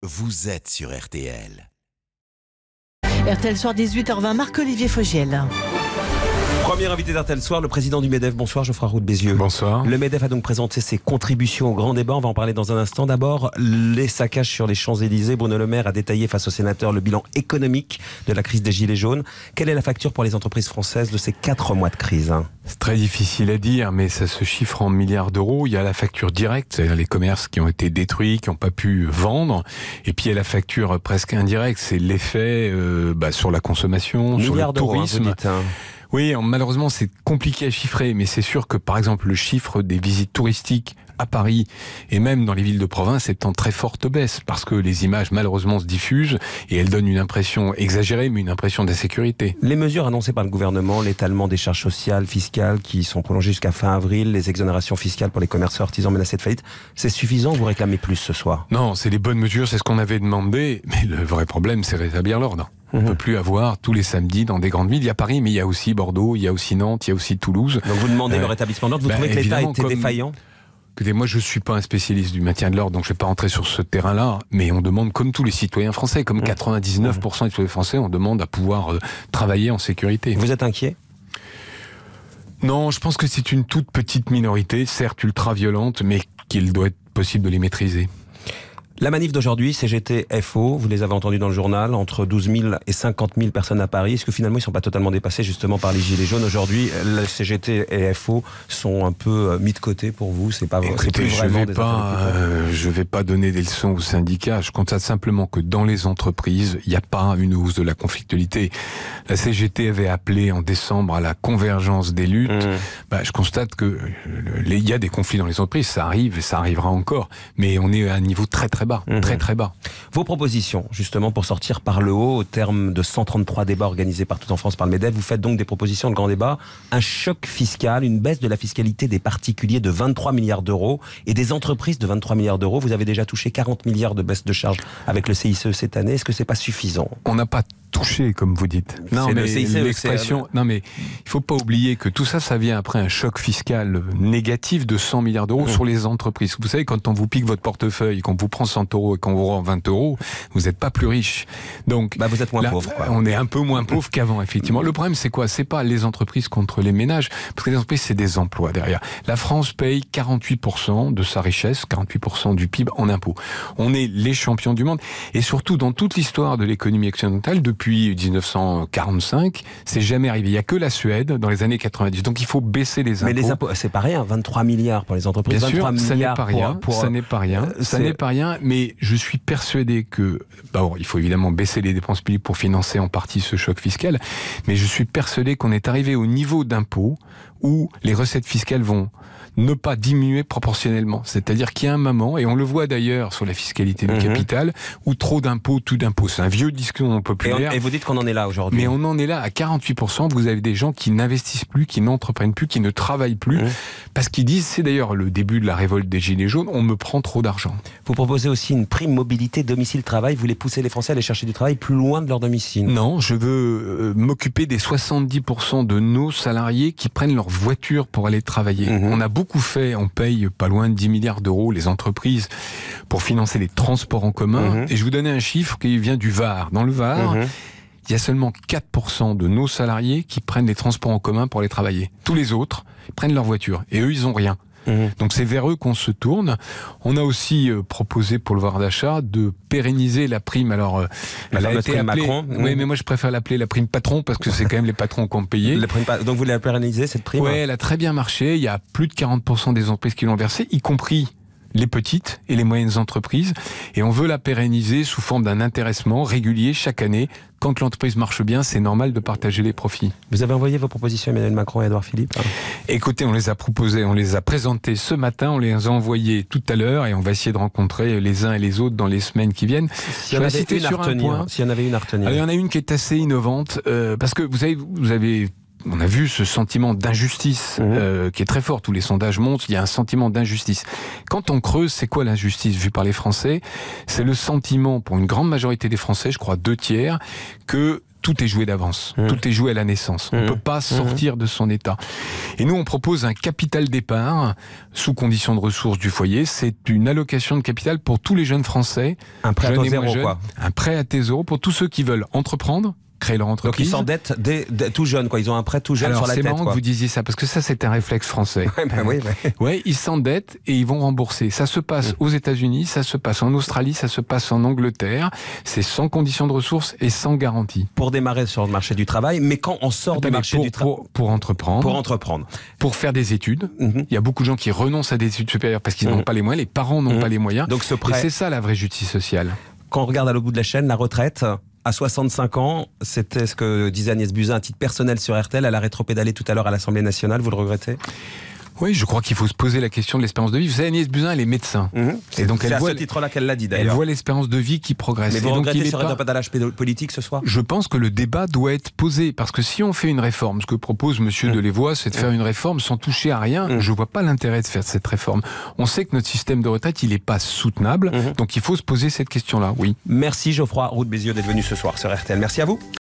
vous êtes sur RTL. RTL Soir 18h20, Marc-Olivier Fogiel. Premier invité d'RTL Soir, le président du MEDEF. Bonsoir Geoffroy Roux de Bézieux. Bonsoir. Le MEDEF a donc présenté ses contributions au grand débat. On va en parler dans un instant. D'abord, les saccages sur les Champs-Élysées. Bruno Le Maire a détaillé face aux sénateurs le bilan économique de la crise des Gilets jaunes. Quelle est la facture pour les entreprises françaises de ces 4 mois de crise? C'est très difficile à dire, mais ça se chiffre en milliards d'euros. Il y a la facture directe, c'est-à-dire les commerces qui ont été détruits, qui n'ont pas pu vendre. Et puis il y a la facture presque indirecte, c'est l'effet sur la consommation, sur le tourisme. Oui, malheureusement, c'est compliqué à chiffrer, mais c'est sûr que, par exemple, le chiffre des visites touristiques à Paris et même dans les villes de province est en très forte baisse parce que les images, malheureusement, se diffusent et elles donnent une impression exagérée, mais une impression d'insécurité. Les mesures annoncées par le gouvernement, l'étalement des charges sociales, fiscales qui sont prolongées jusqu'à fin avril, les exonérations fiscales pour les commerçants artisans menacés de faillite, c'est suffisant ou vous réclamez plus ce soir? Non, c'est les bonnes mesures, c'est ce qu'on avait demandé, mais le vrai problème, c'est rétablir l'ordre. On ne peut plus avoir tous les samedis dans des grandes villes. Il y a Paris, mais il y a aussi Bordeaux, il y a aussi Nantes, il y a aussi Toulouse. Donc vous demandez le rétablissement de l'ordre, vous trouvez que l'État était défaillant? Écoutez, moi je ne suis pas un spécialiste du maintien de l'ordre, donc je ne vais pas rentrer sur ce terrain-là, mais on demande, comme tous les citoyens français, comme 99% des citoyens français, on demande à pouvoir travailler en sécurité. Vous êtes inquiet ? Non, je pense que c'est une toute petite minorité, certes ultra-violente, mais qu'il doit être possible de les maîtriser. La manif d'aujourd'hui, CGT, FO, vous les avez entendus dans le journal, entre 12 000 et 50 000 personnes à Paris. Est-ce que finalement ils ne sont pas totalement dépassés justement par les Gilets jaunes? Aujourd'hui, la CGT et FO sont un peu mis de côté pour vous. C'est pas Écoutez, plus vraiment je vais pas donner des leçons aux syndicats. Je constate simplement que dans les entreprises, il n'y a pas une hausse de la conflictualité. La CGT avait appelé en décembre à la convergence des luttes. Je constate que il y a des conflits dans les entreprises. Ça arrive et ça arrivera encore. Mais on est à un niveau très très bas, très très bas. Vos propositions, justement, pour sortir par le haut, au terme de 133 débats organisés partout en France par le MEDEF, vous faites donc des propositions de grand débat, un choc fiscal, une baisse de la fiscalité des particuliers de 23 milliards d'euros et des entreprises de 23 milliards d'euros. Vous avez déjà touché 40 milliards de baisse de charges avec le CICE cette année. Est-ce que c'est pas suffisant? On n'a pas touché, comme vous dites. Non, mais l'expression. Non, mais il faut pas oublier que tout ça, ça vient après un choc fiscal négatif de 100 milliards d'euros sur les entreprises. Vous savez, quand on vous pique votre portefeuille, qu'on vous prend 100 euros et qu'on vous rend 20 euros, vous n'êtes pas plus riche. Donc, vous êtes moins pauvre. On est un peu moins pauvre qu'avant, effectivement. Le problème, c'est quoi? C'est pas les entreprises contre les ménages, parce que les entreprises, c'est des emplois derrière. La France paye 48% de sa richesse, 48% du PIB en impôts. On est les champions du monde, et surtout dans toute l'histoire de l'économie occidentale, depuis 1945, c'est jamais arrivé. Il n'y a que la Suède dans les années 90. Donc il faut baisser les impôts. Mais les impôts, c'est pas rien, 23 milliards pour les entreprises. Bien sûr, 23 ça n'est milliards pas rien. Ça n'est pas rien. Ça n'est pas rien. Mais je suis persuadé que, il faut évidemment baisser les dépenses publiques pour financer en partie ce choc fiscal. Mais je suis persuadé qu'on est arrivé au niveau d'impôt où les recettes fiscales vont ne pas diminuer proportionnellement. C'est-à-dire qu'il y a un moment, et on le voit d'ailleurs sur la fiscalité du capital, où trop d'impôts, tout d'impôts. C'est un vieux discours populaire. Et vous dites qu'on en est là aujourd'hui. Mais on en est là à 48%. Vous avez des gens qui n'investissent plus, qui n'entreprennent plus, qui ne travaillent plus, parce qu'ils disent, c'est d'ailleurs le début de la révolte des Gilets jaunes, on me prend trop d'argent. Vous proposez aussi une prime mobilité domicile-travail. Vous voulez pousser les Français à aller chercher du travail plus loin de leur domicile. Non, je veux m'occuper des 70% de nos salariés qui prennent leur voiture pour aller travailler. On a beaucoup fait, on paye pas loin de 10 milliards d'euros les entreprises pour financer les transports en commun. Et je vous donnais un chiffre qui vient du Var. Dans le Var, il y a seulement 4% de nos salariés qui prennent les transports en commun pour aller travailler. Tous les autres prennent leur voiture. Et eux, ils n'ont rien. Donc c'est vers eux qu'on se tourne. On a aussi proposé pour le pouvoir d'achat de pérenniser la prime. Alors, elle a été appelée Macron. Oui, mais moi je préfère l'appeler la prime patron parce que c'est quand même les patrons qui ont payé. Donc vous l'avez pérennisé cette prime? Oui, elle a très bien marché. Il y a plus de 40% des entreprises qui l'ont versée, y compris les petites et les moyennes entreprises. Et on veut la pérenniser sous forme d'un intéressement régulier chaque année. Quand l'entreprise marche bien, c'est normal de partager les profits. Vous avez envoyé vos propositions à Emmanuel Macron et Édouard Philippe? Écoutez, on les a proposées, on les a présentées ce matin, on les a envoyées tout à l'heure et on va essayer de rencontrer les uns et les autres dans les semaines qui viennent. S'il y en avait une à retenir. Alors, il y en a une qui est assez innovante, parce que on a vu ce sentiment d'injustice qui est très fort. Tous les sondages montrent, il y a un sentiment d'injustice. Quand on creuse, c'est quoi l'injustice vue par les Français? C'est le sentiment, pour une grande majorité des Français, je crois 2/3, que tout est joué d'avance. Tout est joué à la naissance. On ne peut pas sortir de son état. Et nous, on propose un capital d'épargne sous condition de ressources du foyer. C'est une allocation de capital pour tous les jeunes Français. Un prêt à taux zéro, quoi. Un prêt à taux zéro pour tous ceux qui veulent entreprendre, créer leur entreprise. Donc ils s'endettent tout jeunes, quoi. Ils ont un prêt tout jeune sur la tête. Alors c'est marrant que vous disiez ça, parce que ça c'est un réflexe français. Ouais, ils s'endettent et ils vont rembourser. Ça se passe aux États-Unis, ça se passe en Australie, ça se passe en Angleterre. C'est sans condition de ressources et sans garantie. Pour démarrer sur le marché du travail, mais quand on sort du marché du travail... Pour entreprendre. Pour entreprendre. Pour faire des études. Il y a beaucoup de gens qui renoncent à des études supérieures parce qu'ils n'ont pas les moyens, les parents n'ont pas les moyens. Donc ce prêt... Et c'est ça la vraie justice sociale. Quand on regarde à l'autre bout de la chaîne, la retraite... À 65 ans, c'était ce que disait Agnès Buzyn à titre personnel sur RTL. Elle a rétropédalé tout à l'heure à l'Assemblée nationale. Vous le regrettez ? Oui, je crois qu'il faut se poser la question de l'espérance de vie. Vous savez, Agnès Buzyn, elle est médecin. Et donc c'est à ce titre-là qu'elle l'a dit d'ailleurs. Elle voit l'espérance de vie qui progresse. Mais vous regrettez ce rétropédalage politique ce soir ? Je pense que le débat doit être posé. Parce que si on fait une réforme, ce que propose Monsieur Delevoye, c'est de faire une réforme sans toucher à rien. Je ne vois pas l'intérêt de faire cette réforme. On sait que notre système de retraite, il n'est pas soutenable. Donc il faut se poser cette question-là, oui. Merci Geoffroy Roux de Bézieux d'être venu ce soir sur RTL. Merci à vous.